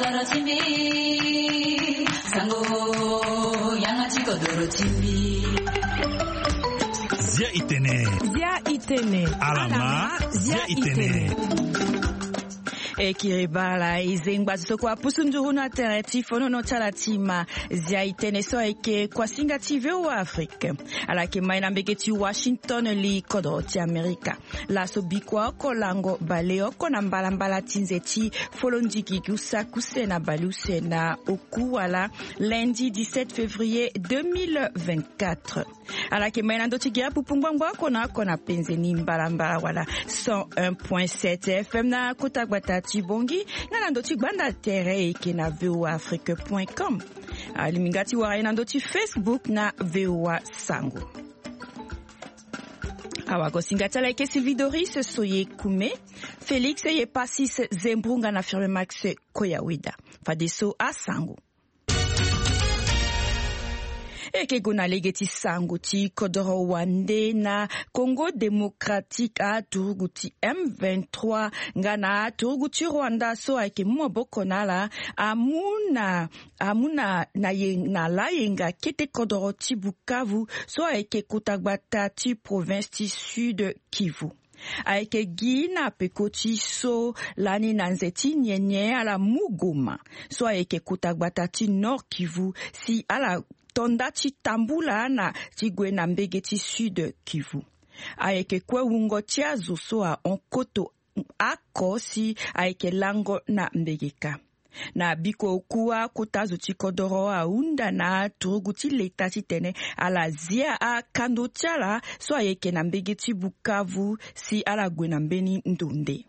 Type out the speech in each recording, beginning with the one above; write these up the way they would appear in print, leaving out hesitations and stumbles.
kodoro chimbi sango yangachi kodoro chimbi Zia itene alama zia itene Ekiribala izengba zisokwa pusunjuru na tereti fono no chalatima zia itene so eke kwa singative wa Afrika alake maina mbeketi Washington li kodoro ti Amerika la sobikwa kolango baleo kona mbala tinzeti folonjiki kusakuse na baluse na okuwala lundi 17 février 2024 alake maina ndotigira pupungwangwa kona penzeni mbala wala 101.7 FM na kutagbata Chibongi na ndoti gbanda tere eke na voaafrique.com alimingati wa na ndoti Facebook na VOA Sango awako singata eke Silvidoris soye kume Felix ye pasis Zembrunga na firme Max Koyawida fadeso a Sango eke gona legeti sango ti kodoro wande na Congo démocratique a turuguti M23 ngana turuguti Rwanda so eke mwaboko nala amuna na la yenga kete kodoro ti Bukavu so eke kutagbata ti province ti Sud Kivu aike gina pekoti so lani na nzeti nyenye ala Mugoma so aike kutagbata ti Nord Kivu si ala tonda ti tambula na tigwe na mbege ti Sud Kivu aike kwe wungo ti azuso a onkoto ako si aike lango na mbegeka na biko kuwa kutazu ti kodoro a unda na turugu ti leta ti tene ala zia a kando tiala so aike na mbege ti Bukavu si ala gwe na mbeni ndonde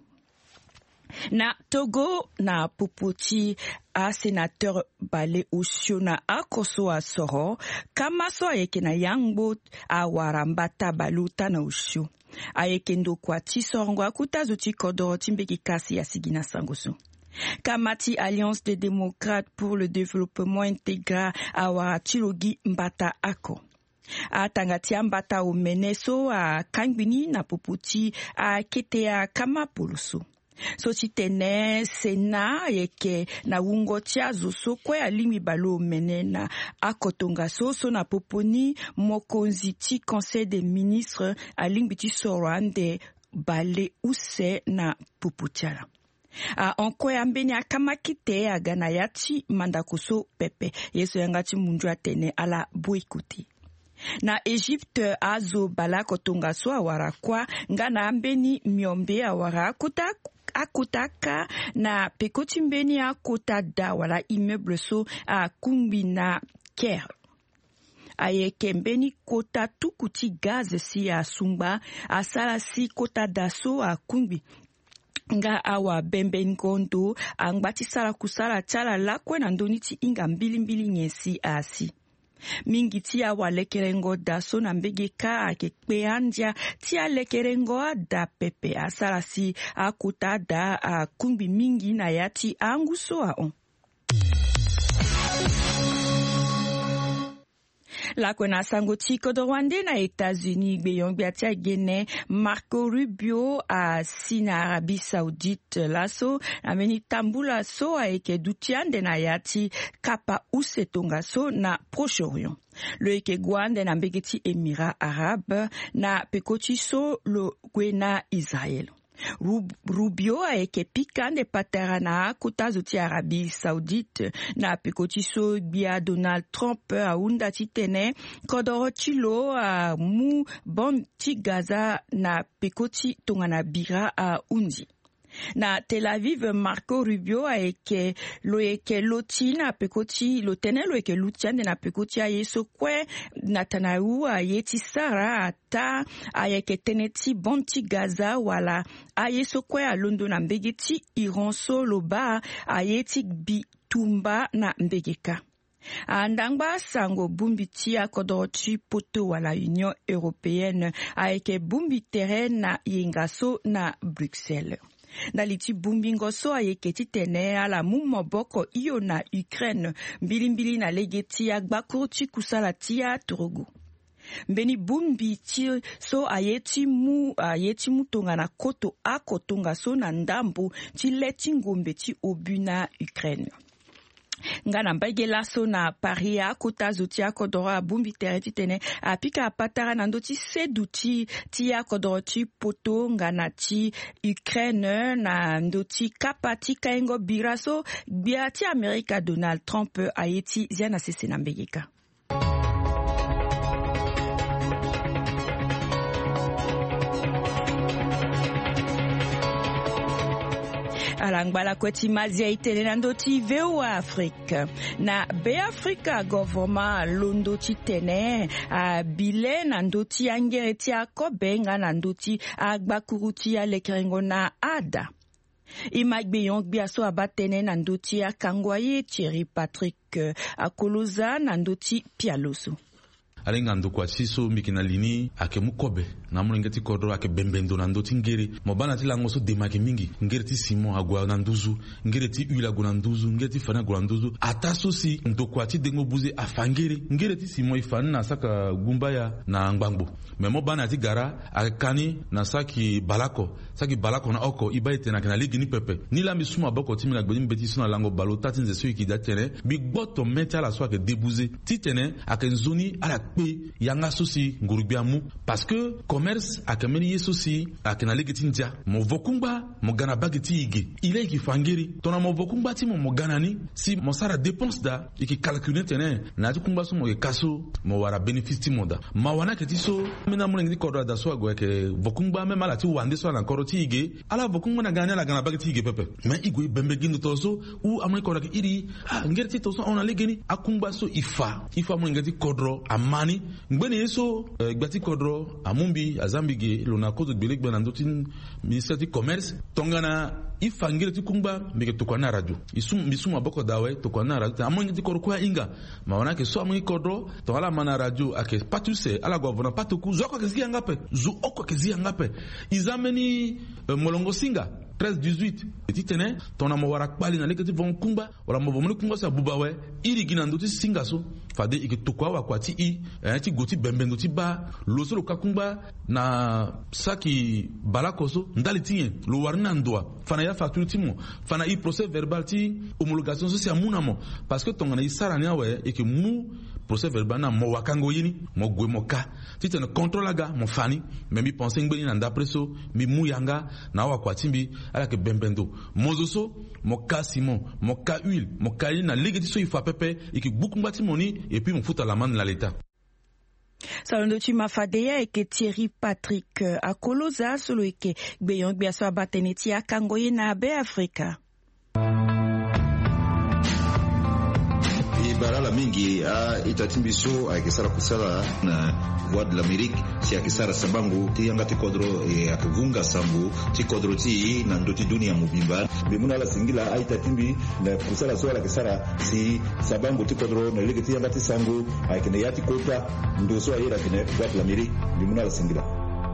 na Togo na popoti a sénateur Bale Osio na akoso a soro kama so ayeke na yangbo a warambata baluta na Osio ayeke ndokwa ti sorongo akutazu ti kodoro ti mbeki kasi ya sigina sangoso Kamati Alliance des démocrates pour le développement intégral a waratilogi mbata ako atangati mbata omene so a kangbini na popoti a kete a kama poloso so titene sena yeke na wungo tia zoso kwe alimi balo mene na akotonga so na poponi mokonzi ti conseil des ministres alimbi ti sorande Bale use na poputiala onkwe ambeni akamakite agana yati mandakoso pepe yeso yangati mundu atene ala boikuti na Egypte azo bala kotonga so awara kwa ngana ambeni miombe awara akutaka na pekoti mbeni akota da wala immeuble so a kumbi na Caire ayeke mbeni kota tukuti gaz si a sumba asala si kota da so a kumbi nga awa bembe ngondo angbati sala kusala tala lakwe na ndoni ti inga mbili nyesi asi mingi ti awa lekerengo da so na mbege ka akekpe andia ti alekerengo da pepe asala si akuta da a kumbi mingi na ya ti angu so a on la kwena sango ti kodorwande na États-Unis gbeyongbe ati gene Marco Rubio a si na Arabie Saoudite laso ameni tambula so ayeke dutiande na yati kapa usetonga so na Proche-Orient le eke gwande na mbege ti Émirats Arabes na pekoti so lo gwena Israël Rubio ayeke pikande patara na kutazu ti Arabie Saoudite na pekoti so bia Donald Trump aunda ti tene kodoro ti lo a mu bom ti Gaza na pekoti tongana bira a undi na Tel Aviv Marco Rubio ayeke loti na pekoti lo tene lo yeke lutiande na pekoti aye so kue Netanyahu aye ti sara ata ayeke tene ti bom ti Gaza wala aye so kue alondo na mbege ti Iran so lo ba aye ti bitumba na mbege ka andangba sango bumbi ti akodoro ti poto wala Union européenne ayeke bumbi tere na yenga so na Bruxelles na liti bumbingo so ayeke ti tene ala mu moboko iyo na Ukraine mbilimbili na lege ti agbakuru ti kusala ti atorogo mbeni bumbi ti so aye ti mu tonga na koto akotonga so na ndambo ti le ti ngombe ti obu na Ukraine ngana mbage laso na paria kuta zutia kodora bumbi tereti tene apika apatara nandoti seduti tia kodoro ti poto ngana ti Ukraine na ndoti kapati kaengo biraso bia ti Amerika Donald Trump ayeti ziana sese na mbegeka. Alangbala kweti mazia itene na ndoti VOA Afrique. Na Be Africa government londo ti tene bile na ndoti angere ti akobenga na ndoti agbakuruti ya lekerengo na ada. Imagbe yongbi aso abatene na ndoti akangwaye Thierry Patrick akoloza na ndoti pialoso. Alenga ndokwa siso mikina lini ake mukobe na mulingeti kodro ake bembendo na ndoti ngere mobana ti lango so demake mingi ngere ti simon agwa na nduzu ngere ti huile agwa na nduzu ngere ti fana agwa na nduzu ataso si ndokwa ti dengo buze afangere ngere ti simon ifani na saka gumbaya na ngbangbo me mobana ti gara akani na saki balako na oko ibaite na kana ligini pepe ni la misuma boko ti mina gbeni beti suna lango balo tati nze so ikida tene bi gboto meti ala so ake debuze ti tene ake nzoni ala pe yanga sosi ngurubiamu parce que commerce akameni yesosi akena legeti ndia mo vokungba mo gana bageti ige ile ki fangeri tona mo vokungba ti mo gana ni si mo sara dépense da iki calculer tene na ti kungba so mo kaso mo wara bénéfice ti moda ma wana ke ti so mina mo ngi kodra da so agwa ke vokungba me mala ti wande so na koro ti ige ala vokungba na gana bageti ige pepe me igwe bembe gindo to so u amri kodra ke iri ngere ti to so ona legeni akungba so ifa mo ngi ti kodro amani ngbeni yeso gbati kodro amumbi azambige lona kozo beleg bana ndoti ministère du commerce tongana ifangire ti kungba mbike tokwana radio misuma boko dawe tokwana radio amongi ti korko inga mawana ke so amongi kodro to ala mana radio ake patuse ala governor patuku zoko kezia ngape zu oko kezia ngape izameni molongo singa 13-18 eti tene tona mo wara kpali na leketi von kumba wala mo bomoni kumba sa bubawe iri gina ndoti singa so fade ike tokwa wa kwati ti goti bembendo ti ba loso lo kakumba na saki balakoso ndali tinye lo warina ndoa fana ya facture ti mo fana i procès verbal ti homologation so si amuna mo parce que tongana isara ni awe ike mu procès verbal na mo wakango yini mo gwe mo ka ti tene contrôle aga mo fani mais mi penser ngbeni na ndapre so mi mu yanga na wa kwati mbi ala ke bembendo mozoso mo ka simon mo ka huile mo ka na legeti so ifa pepe ike bukumba ti moni et puis mon fout à la main de l'État. Salondo tu mafadeya eke Thierry Patrick akoloza solo eke gbeyon gbiaso abateneti akangoye na Be Africa. Barala mingi itatimbiso akisara kusala na Voix de l'Amérique si akisara sabangu ti yanga ti kodro akivunga sambu ti kodro ti na ndoti dunia mubimba bimuna la singila itatimbi na kusala so la kisara si sabangu ti kodro na lege ti yanga ti sangu akine yati kota ndoso ayira kine Voix de l'Amérique bimuna la singila.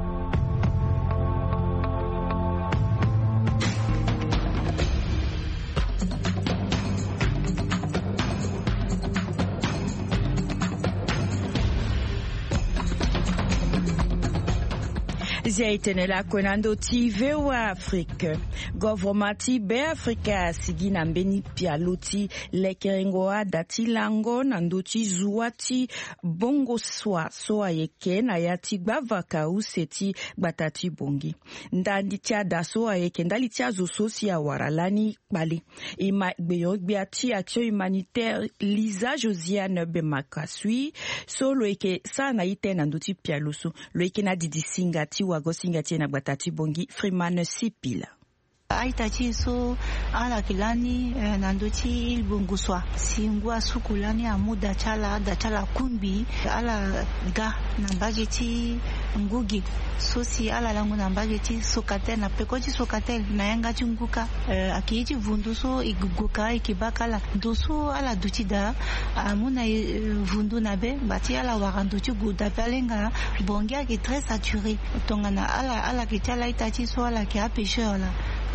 Zia itenela kwenando ti VOA Afrique. Governmenti Be Africa sigi na mbeni pialoti lekerengoa dati lango nandoti zuati bongo soa yeke na yati gbavaka useti batati bongi. Ndandi tia daso yeke ndali tia zososi ya waralani bali. Ima gbeyon gbiati action humanitaire Lisa Josiane Bemakasui so lo yeke sa na ite nandoti pialoso lo yeke na didi singati wagosinga na batati bongi Freeman Sipila. Aitachi so ala kilani nandochi ilbunguswa singwa sukulani amuda chala kumbi ala ga nambageti ngugi sosi ala langu nambageti sokatel na pekochi sokatel na yanga chunguka akiiti vunduso iguguka ikibakala doso ala duchida amuna vundu nabe bati ala warandochi guda palenga bongia qui très saturé tongana ala kitala itachi so ala ki a pêcheur la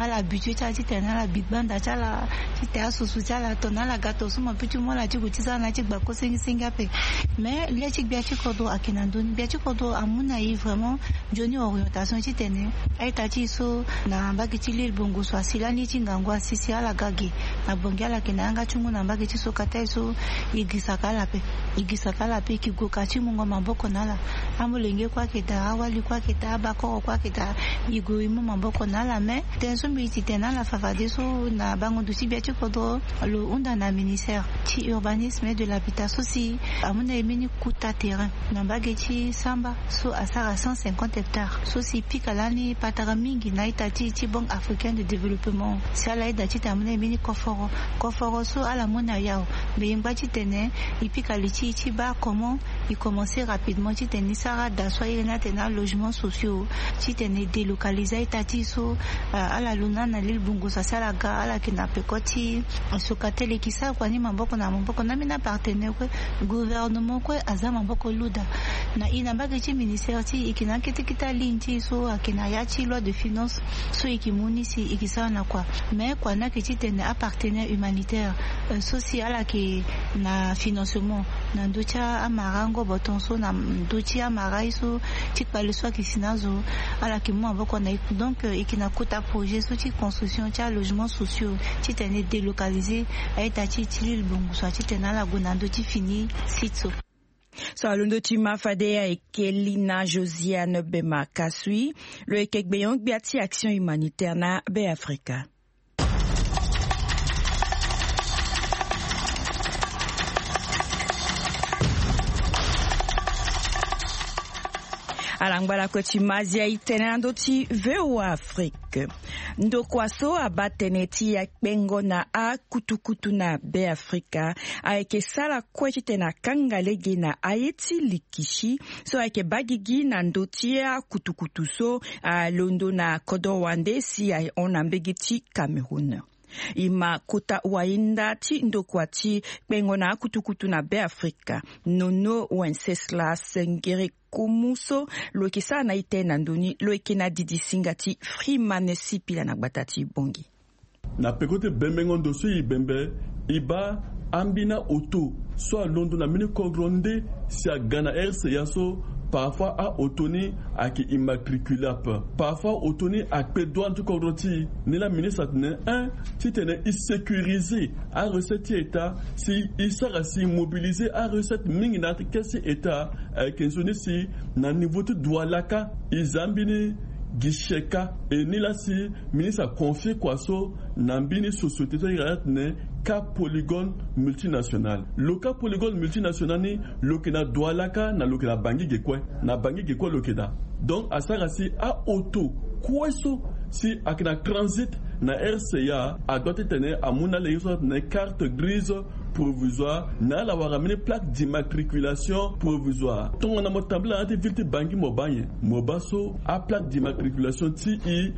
ala butu cha ti tena la big band cha la ti te asusu cha la tona la gato suma pitu mo la ti gutisa na ti gbako singa pe mais les ti bia ti kodo akina ndoni bia ti kodo amuna yi vraiment joni orientation ti tene ai ta ti so na mbaki ti lil bongo so asilani ti ngangwa sisi ala gage na bongi ala kina anga chungu na mbaki ti so kata so igisaka la pe ki goka ti mungo maboko nala amulenge kwa kita awali kwa kita bako kwa kita igo imu maboko nala mais tenso mbi ti tena la favade so na bango du tibia ti kodo lo unda na ministère ti urbanisme et de l'habitation si amuna emini kuta terrain na mbaki ti samba so asara 150 hectares so si pikalani patara mingi na itati ti banque africaine de développement si ala ida ti amuna emini koforo so ala mona yao mais ngba ti tene ipikali ti ba comment il commençait rapidement ti tene sara da so irena tena logements sociaux ti tene délocaliser itati so ala luna na lil bungu sa sala ga ala kina pekoti sokatele kisa kwani mamboko na mina partenaire ko gouvernement ko azama mamboko luda na ina mbaki ti ministère ti ikina kita linti so akina ya ti loi de finance so ikimuni si ikisa na kwa mais kwa na ki ti tene a partenaire humanitaire so si ala ki na financement na ndocha amarango botonso na ndochi amarai so ti pale so kisinazo ala ki mo mamboko na donc ikina kota projet so ti construction ti logements sociaux ti tene délocaliser aita ti lil bongo so ti tene ala gonando ti fini site so alundo ti mafadea ekelina Josiane Bema Kasui lo ekekbeyon gbiati action humanitaire na be Afrika. Alangbala koti mazia itene ndoti VOA Afrique. Ndo kwaso abatene ti ya pengo na a kutukutu na be Afrika aike sala kwechi tena kangalege na ayeti likishi so aike bagigi na ndoti ya kutukutu so londo na kodo wande si ay onambegi ti Cameroon. Ima kota wainda ti ndokwa ti pengo na kutukutu na be Afrika nono Wenceslas Ngere Kumuso lo kisa na ite na ndoni lo ekena didi singati Freeman sipila na gbatati bongi na pekote bembengo ndoso ibembe iba ambina auto so a londo na mini kogronde si a Ghana RCA so parfois a otoni a ki immatriculable parfois otoni a pedouan tu kogronti ni la ministre atene ti tene i sécuriser a recette état si il sera si mobiliser a recette mingi na kesi état kenzoni si na niveau tu doualaka izambini gisheka et ni la si ministre a confié quoi so nambini société to iratne Cap Polygone multinational. Le Cap Polygone multinational ni lokena doualaka na lokena bangi gekwe na bangi gekwe lokena. Donc à ça si a auto kweso si akina transit na RCA a doit tenir à mona leso na carte grise provisoire na la waramine plaque d'immatriculation provisoire. Donc on a mon tableau ante vilti bangi mobanye mobaso a plaque d'immatriculation ti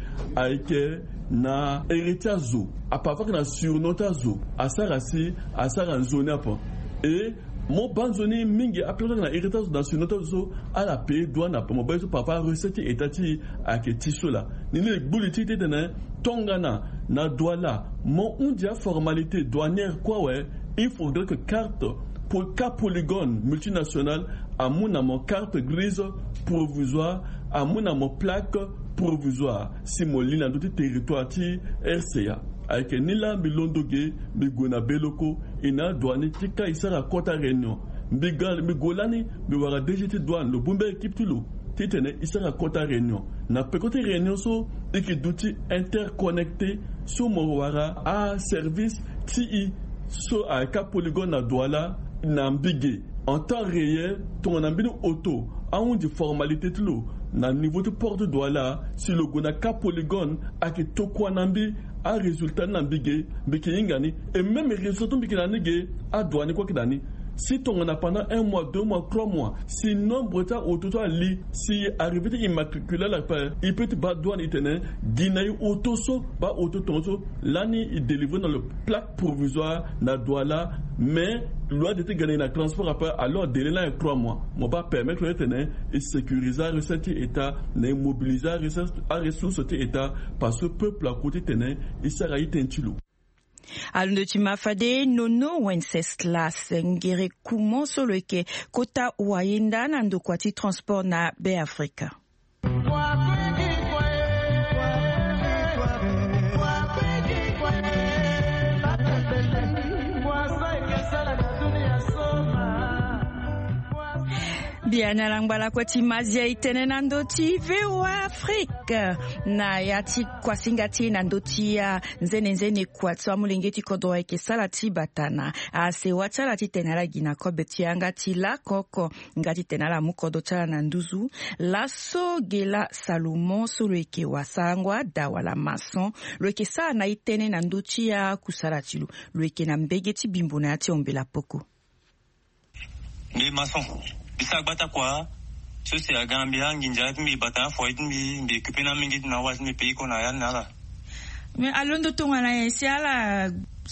aike na héritazo a parfois na surnota zo asara nzoni apo et mon banzoni mingi apelé na héritazo na surnota zo à la paye douane apo mo bazo papa recette etati aketi sola ni le bulletin de tongana na douala mon undia formalité douanière quoi ouais il faudrait que carte pour Cap Polygone multinational à mon carte grise provisoire à mon plaque provisoire si mo lina do territoire ti RCA avec nila milondoge bigona beloko ina douane ti ka isara kota réunion bigolani bi wara DGT douane le bombe équipe tulo ti tene isara kota réunion na pekote réunion so iki douti interconnecté so mo wara a service ti so a Cap Polygone na douala na mbige en temps réel ton ambini auto a un de formalité tulo na niveau de port de douala si le gona Cap Polygone a ki tokwa nambi a résultat nambige biki ingani et même résultat biki nanige a douane quoi kidani si ton on a pendant 1 mois 2 mois 3 mois si nombre ta au total li si arrivé immatriculé la il peut ba douane itene guinée auto so ba auto tonso lani il délivre dans le plaque provisoire na douala mais loi de te gagner un transport après alors délai là 3 mois moi pas permettre de tenir et sécuriser recette état ne mobiliser ressources état parce que peuple à côté tenir il sera itentilo. Alndo timafade nono Wenceslas ngere kumo solo ke kota wainda na ndo kwati transport na be Afrika. Bien alangbala kwati mazia itene na ndoti VOA Afrique na yati kwa singati na ndoti ya nzene kwa twa mulengeti kodo eke salati batana ase watala titenala gina kobeti angati la koko ngati tenala mukodo chala na nduzu laso gela Salomon solo eke wasangwa dawala mason lo eke sa na itene na ndoti ya kusalatilu lo eke na mbegeti bimbuna yati ombela poko ni mason bisa bata kwa so se agambia nginja mi bata foit mi kupena mingi na was mi pe ko na ya nala me alondo tongana esiala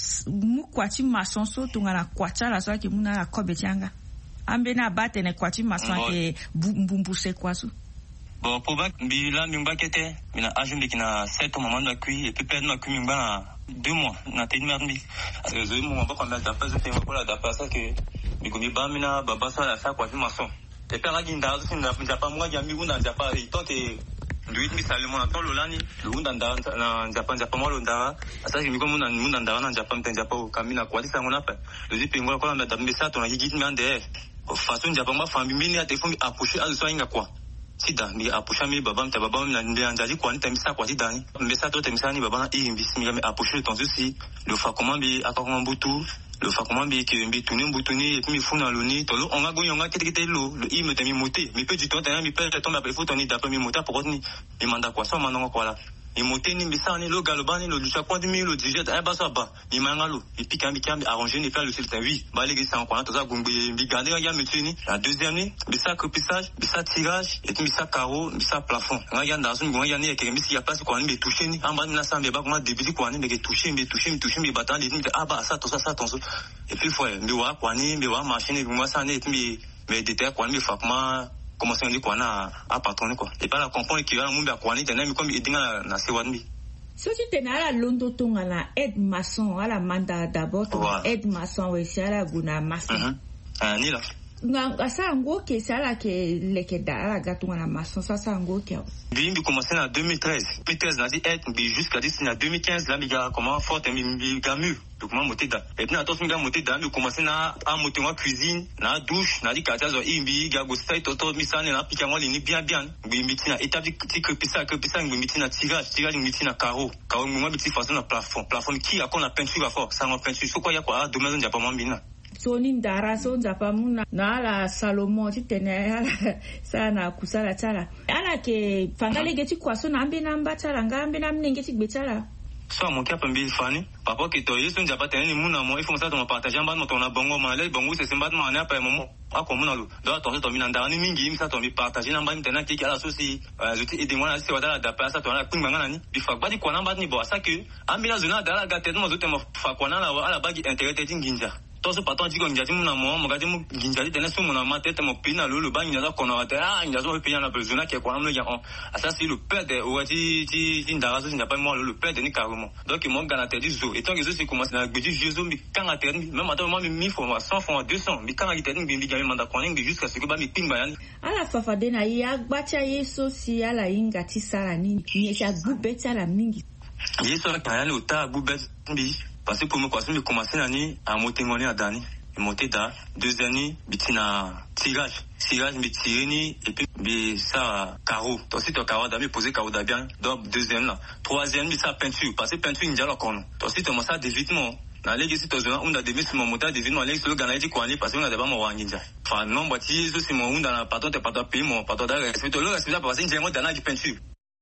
mukwati mason so tongana kwacha la so ke muna la kobetianga ambe na bate ne kwati mason ke bumbuse kwaso bon pour bi la mi mbakete mina ajumbe kina 7 au moment de cuit et puis perdre ma cuit mba 2 mois na te mermi zo mo ba kwa da pas te ko la da pas ça que bikomi bamina baba so la sa kwa mason te pera ginda zo sinda pas moi jambi una japa tant que nduit mi salemo na tolo lani lunda na japa moi lunda asa kimi ko muna na japa mten japa kamina kwa disa ngona pa zo pingo ko na da mbesa to na gigi mi ande façon japa ma famille mini a te fumi approcher azo so inga kwa sida mi approcher mi baba mta baba mi na ndanjaji kwa nita misa kwa sidani mbesa to te misa ni baba na imbisi mi approcher ton ceci le fa comment bi akakoma mbutu le fa comment bi ke mbi tuni mbutuni et puis mi funa loni to lo onga go yonga kete lo le i me te mi moté mi pe du temps mi pe tombe après faut toni d'après mi mota pour ni mi manda kwa so manongo kwa la mi moté ni bisani lo galobani lo lucha kwa dimi lo dijet e ba so ba mi mangalo et puis kambi arranger ni faire le filtre oui ba les gars kwa to za gumbi mi garder ya mi tuni la deuxième ni bisa crepissage bisa tirage et puis bisa carreau bisa plafond nga ya ndazo mi ya ni e ke mi si ya place kwa ni me toucher ni amba ni na sambe ba kuma début kwa ni me toucher mi batali ni aba ça to ça ton et puis fois mi wa kwa ni mi wa machine mi wa ça ni et puis me déter kwa ni fa kuma commencer on dit quoi na a patron quoi et pas la comprendre que la mumba quoi ni tena mi comme idinga na sewanbi so tu tena la londo tonga na aide maçon ala manda d'abord aide maçon we sala guna maçon ni là nga sa ngo ke sala ke leke da la gatunga na maçon ça ngo ke bi commencé en 2013 na dit aide bi jusqu'à en 2015 là mi ga comment fort mi gamu donc moi monter da et puis na to mi ga monter da mi commencé na a monter en cuisine na douche na di katazo imbi ga go site toto mi sane na pika moi ni bien bi mi tina établi que pisa mi tina tirage mi tina carreau moi mi tina façon na plafond qui a qu'on a peinture fort ça on peinture so quoi ya quoi domaine on pas moi mina so ni ndara so nzapa muna na ala Salomon titene ala sana kusala tala ala ke fangale geti kwa so na ambe na mbatala ngambe na mnengeti gbetala so mon cap mbi fani papa ke to yeso nzapa tene muna mo ifo ça to partager mba no to na bongo male bongo c'est simba ma na pa momo ako muna lo do to mi na ndara ni mingi mi ça to mi partager na mba mi tena ki ala so si je te moi c'est wada da pa ça to na pinga ngana ni bi fa badi kwa na mba ni bo ça que ambi la zona dala ga tete mo zo te mo fa kwa na ala bagi intérêt tinginja to so paton jiko njaji muna mo gadi mu njaji tena so muna ma tete mo pina lo ba nyaza kono ata nyaza ho pina na zona ke kwa na ya on ça c'est le père de ouati ndara so njapa mo le père de ni carrément donc mon gana te dit zo et tant que zo c'est commence na gbeji jezo mi kanga te même attends moi mi faut 100 francs 200 mi kanga te mi gami manda kwa ngi jusqu'à ce que ba mi pingba yani ala fafade na ya gbacha yeso si ala inga tisala nini ni ya gubeta la mingi yeso ka yani uta gubet mbi parce que pour me quoi me commencer l'année à monter ngoni à dani monter da 2 années bitina tirage mi tireni et puis bi ça carreau to si to carreau da mi poser carreau da bien donc deuxième là troisième mi ça peinture parce que peinture ndia la kono to si to mo ça d'évitement na legi si to zona unda de mis mo mota d'évitement legi so gana ji kwani parce que on a ba mo wanginja fa non bati so si mo unda na pato te pato pe mo pato da respect to lo respect parce que ndia mo da na di peinture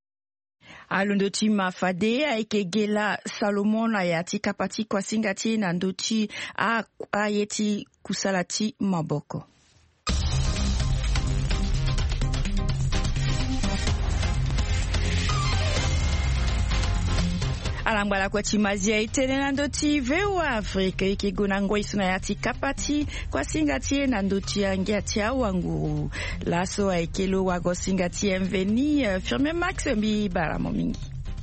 alondoti mafade aikegela Salomon ayati kapati kwa singati na ndoti ayeti kusalati maboko. alambala kwa chimazia itene nandoti vewa Afrika ikiguna ngoi suna yati kapati kwa singati nandoti angiati wangu laso aikelo wago singati mveni firme Max mbi baramo mingi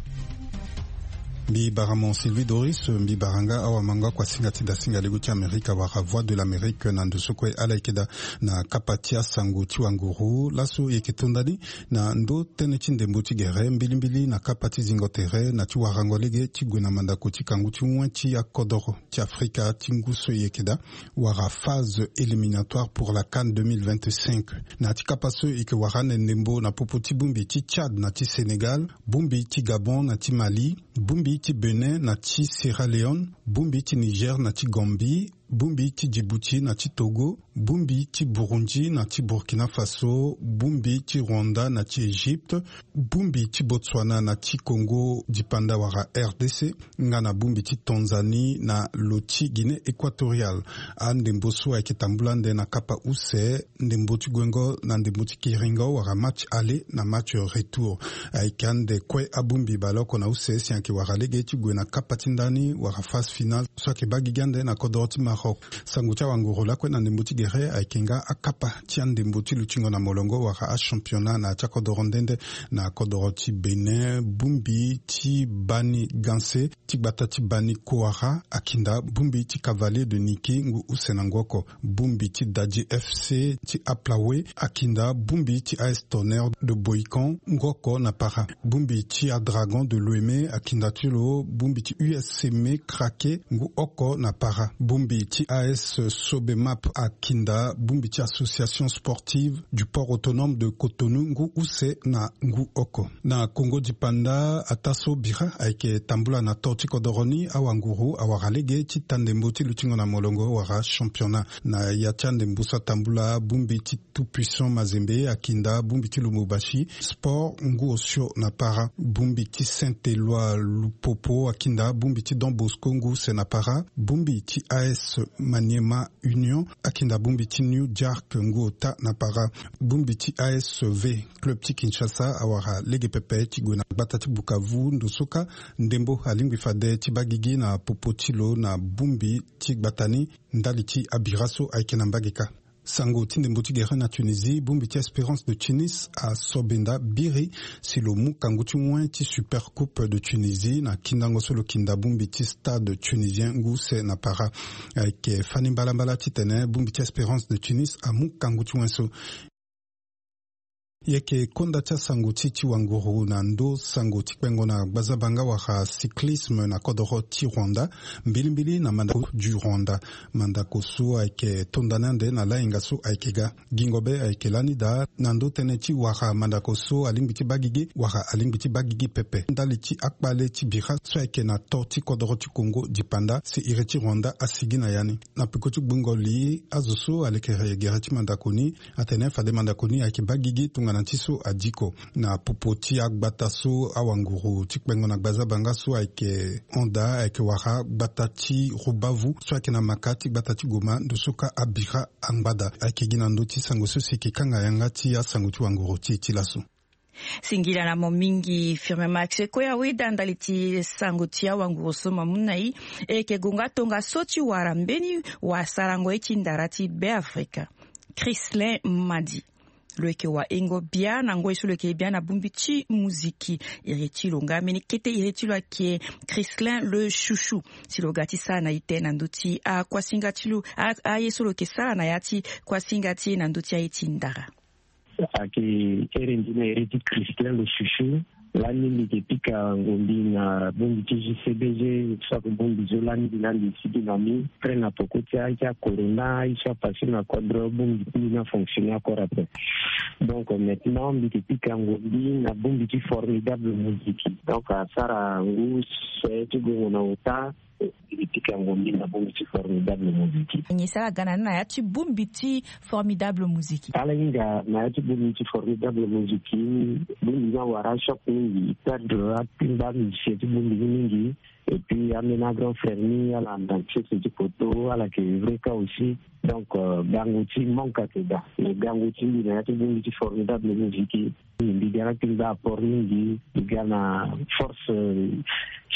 Mbi Baramo Sylvie Doris Mbi Baranga awa manga kwa singati da singa leguti Amerika wara voix de l'Amérique na ndusukwe ala ikeda na kapatia sangu chiwanguru laso yekitundani na ndo tene chindembo chigere mbilimbili na kapati zingotere na chiwarangolege chigwena mandako chikangu chiwa chi ya kodoro chi Afrika chinguso yekeda wara phase éliminatoire pour la CAN 2025 na chikapaso ike warane ndembo na popoti bumbi chi Tchad na chi Sénégal bumbi chi Gabon na chi Mali bumbi ti Benin na ti Sierra Leone, bumbi ti Niger na ti Gambie, bumbi ti Djibouti na ti Togo, bumbi ti Burundi na ti Burkina Faso, bumbi ti Rwanda na ti Egypte, bumbi ti Botswana na ti Congo dipanda wara RDC, nga na bumbi ti Tanzanie na loti Guinée équatoriale. A ndembo so ayeke tambulande na kapa use, ndembo ti gwengo na ndembo ti kiringo wara match aller na match retour. Ayeke ande kwe abumbi baloko na use si anke wara lege ti gwe na kapa ti ndani wara phase finale so ayeke bagi gande na kodro ti Maroc. Sangu tia wanguru lakwe na ndembo ti gere aikenga akapa tia ndembo ti luchingo na molongo wara a championnat na tia kodoro ndende na kodoro ti Benin bumbi ti bani ganse ti gbata ti bani kouara akinda bumbi ti cavalier de Niki ngu usena ngoko bumbi ti Dadji FC ti Aplawe akinda bumbi ti AS Tonnerre de Boikan ngoko na para bumbi ti a Dragon de Lomé akinda ti lo bumbi ti USCM Krake ngu oko na para bumbi ti AS Sobemap akinda bumbi ti association sportive du port autonome de Cotonou ngu use na ngu oko na Congo dipanda ataso bira ayeke tambula na torti kodoroni awanguru awara lege ti tandembo ti luchingo na molongo wara championnat na yatia ndembo sa tambula bumbi ti tout puissant Mazembe akinda bumbi ti Lubumbashi sport ngu osio na para bumbi ti Saint-Éloi Lupopo akinda bumbi ti Don Bosco ngu se na para bumbi ti AS Maniema Union akinda bumbi ti New Jark ngu ota na para bumbi ti ASV Club ti Kinshasa awara lege pepe ti gwe na gbata ti Bukavu ndosoka ndembo alingwi fade ti bagigi na popo ti lo na bumbi ti gbatani ndali ti Abiraso ayeke na mbageka sango ti ndembo ti gere na Tunisie bumbi ti Espérance de Tunis a Sobenda biri si lo mu kangu ti wen ti Super Coupe de Tunisie na kindango so lo kinda bumbi ti Stade tunisien ngu se na para ayeke fani mbalambala ti tene bumbi ti Espérance de Tunis a mu kangu ti wen so yeke konda tia sango ti wanguru na ndo sango ti kpengo na gbazabanga wara cyclisme na kodoro ti Rwanda mbilimbili na mandako du Rwanda mandako so ayeke tondana nde na lainga so ayekega gingobe ayeke lani da na ndo tënë ti wara mandako so alingbi ti bagigi wara alingbi ti bagigi pepe ndali ti akpale ti bira so ayeke na to ti kodoro ti Congo dipanda si iri ti Rwanda asigi na yani na piko ti gbungoli azo so aleke gere ti mandako ni atene fade mandako ni ayeke bagigi tunga nantiso adiko na popoti agbata so awanguru ti kpengo na gbazabanga so ayeke onda ayeke wara gbata ti Rubavu so ayeke na maka ti gbata ti Goma ndosoka abira angbada ayeke gi na ndö ti sango so si yeke kanga yanga ti asango ti wanguru ti laso singila na momingi firme Max koya wida ndali ti sango ti awanguru so mamunai eke gunga tonga so ti wara mbeni wa sarango e ti ndara ti Beafrika Chrislin Madi loeke wa engo bia na ngoi so loeke bia na bumbi ti muziki iri lo ngameni kete iri ti lo ayeke Chrislin le chouchou si lo ga ti sara na ye te na ndö ti akuasinga ti lo aye so loeke sara na ya ti kuasinga ti na ndö ti aye ti ndara ayeke ere ndi na iri ti Chrislin le chouchou lani ndeke pika ngombi na bumbi ti JCBG soit bumbi zo lani ndi landi sidi na mi après na poko ti ayeke corona i soit passé na quadre bumbi ti na fonctionner encore après donc maintenant ndeke pika ngombi na bumbi ti formidable musique donc asara ngu se ti gongo na ota pika ngombi na bumbi ti formidable musique ni sara gana na ya ti bumbi ti formidable musique ala inga na ya ti bumbi ti formidable musique bumbi na wara shop mingi perdre atimba musicien ti bumbi ni mingi et puis amena grand frère ni ala danseur ti poto ala ke vreka aussi donc gangu ti manka ke da le gangu ti na ya ti bumbi ti formidable musique mbi gara timba apport mingi gana force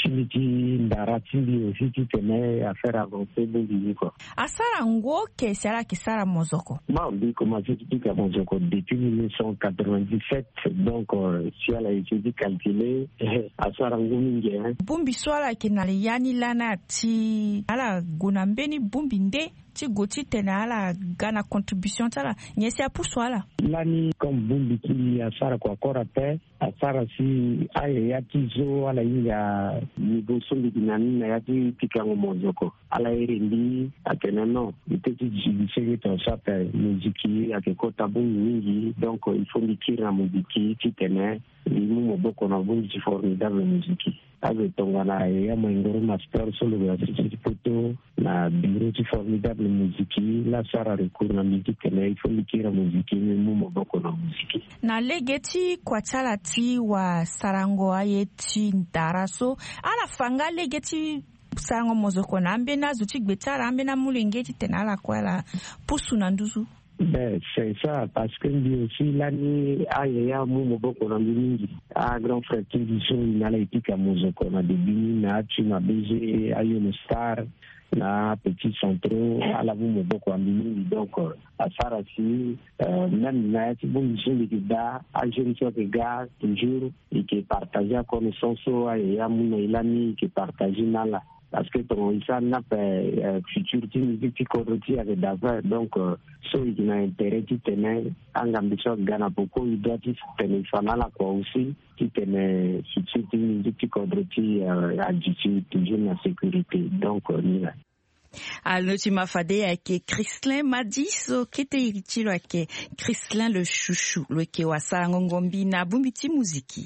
Chimiti Ndaratili aussi qui tenait à faire avancer Bombiko. Asara Ngoke Sara Kisara Mozoko. Mambi commencé à Mozoko depuis 1997, donc si elle a été calculée, Asara Ngominge. Bumbi Swala Kenali Yani Lana Ti Ala Gunambeni Bumbi Nde. Ti goti tena ala gana contribution tala nyesi apuswala lani comme bumbi ki asara kwa korape asara si aye yatizo ala inga niboso ndinani na yati pikango mozoko ala erindi atena no iteti jibisege to sape muziki akekota bumbi mingi donc il faut mikira muziki titene limu moboko na bumbi formidable muziki ave tongana ya mangoro master solo ya sisi poto na bureau formidable muziki la sara recours na muziki na il faut mikira muziki limu moboko na muziki na legeti kwa talati wa sarango ayeti ndaraso ala fanga legeti sango mozoko na ambe na zuti gbetara ambe na mulengeti tenala kwala pusu na nduzu. C'est ça, parce que lui aussi, l'année, il y a un moboko na mingi. Un grand frère qui dit ça, il a été à Mozoko, na début, na tu m'as baisé, à une star, na petit centro, à la moboko na mingi. Donc, à Sarasi, même na ti bon mission de gars, à gérer sur des gars, toujours, et qui partageait la connaissance, il y a mon ilani qui partageait nala. Parce que ton isa n'a pas futur musique qui corrupte avec d'avant, donc so il a intérêt qui tenait en ambition Ghana beaucoup il doit tenir fanala quoi aussi qui tenait futur musique qui corrupte à toujours la sécurité donc nila. Alors tu m'as fait avec Christlin Madiso qui était irritilo avec Christlin le chouchou le qui wasa ngombi na bumbiti muziki.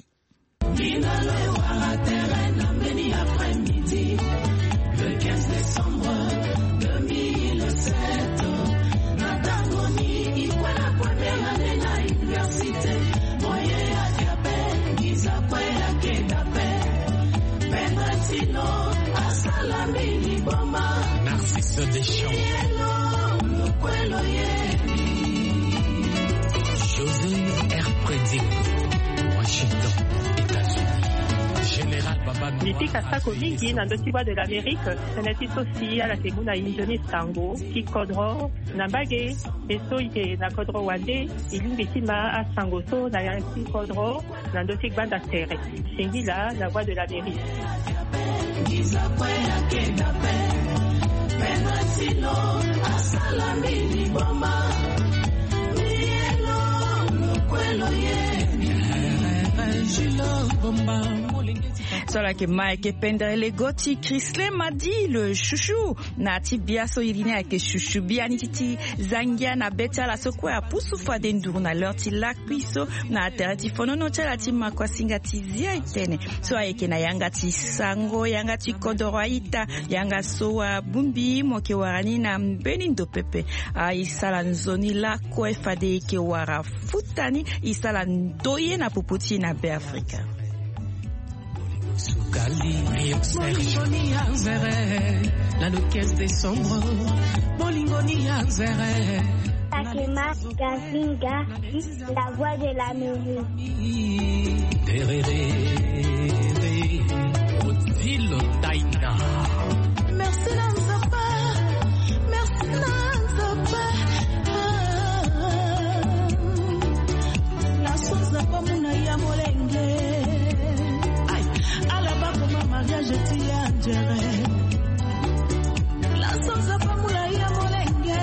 Le 15 décembre 2007, Natangoni, il voit la première année à l'université. Moye à Diabé, Gizapé à Kedapé, Pendratino, à Salami, Liboma, Narcisse Deschamps, Yelo, Lukwelo Yemi, José R. Prédic, Washington. Niti kasako mingi na ndotiwa de l'Amérique, seneti sosi ala kemuna injoni sango, ki kodro, nambage, eso ike na kodro wande, ilumbitima a sango so na yansi kodro, na ndotik banda tere. Shingila, la voix de l'Amérique. Sola ke Mike Pender le goti Christlin m'a dit le chouchou na tibia so irine ke chouchou bia ni titi zangia na beta la sokwa pusu fa dendu na lorti lakwiso na terati fono no chala tima kwa singati zia itene so ayeke na yanga ti sango yanga ti kodoro aita yanga so bumbi moke warani na mbeni ndo pepe isala nzoni la ko fade ke wara futani isala ndoye na puputi na be Afrika. Bolingoni Anzere, la le 15 décembre, Bolingoni Anzere. Takema Gazinga, la voix de l'Amérique. Odile Taina. Merci Nanzapa, merci Nanzapa. La sauce n'a pas mon aïe molenge. Mariage tiangere la sonza pamula ya molenge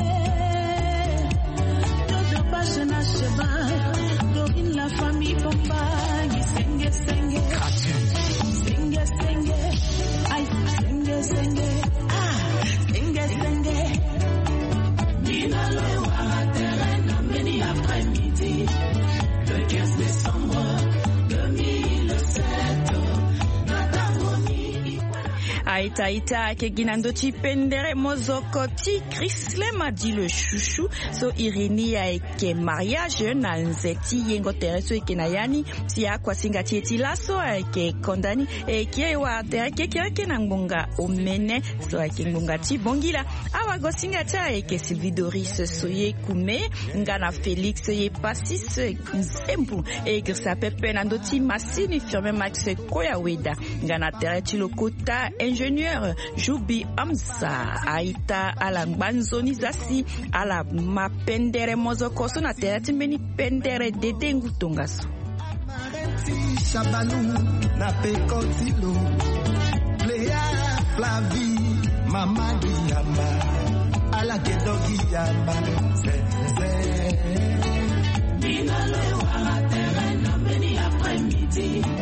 dodo bashe na sheba dorin la famille bomba senge senge senge senge ay senge senge senge senge dina le wa terrain meni après-midi le 15 décembre 2007. Aïta ke ginando ti pendere mozoko ti Chrisle madi le chouchou so irini ya eke mariage na nzeti yengo tereso eke na yani si akwa singa ti eti laso eke kondani eke wa tereke kireke na ngbonga omene so eke ngbonga ti bongila awa go singa ta eke Sylvie Doris soye kume ngana Félix ye pasis nzembu e grisa pepe nando ti masini firme Max Koya Weda ngana tereti lokota ingénieur Jubi Amsa Aïta ala ngbanzoni zasi ala mapendere mozoko so na tereti meni pendere dede ngutongaso Shabanou na pekotilo Lea Flavi Mama Guillamba ala kedo Guillamba Binalewa terrain na meni après-midi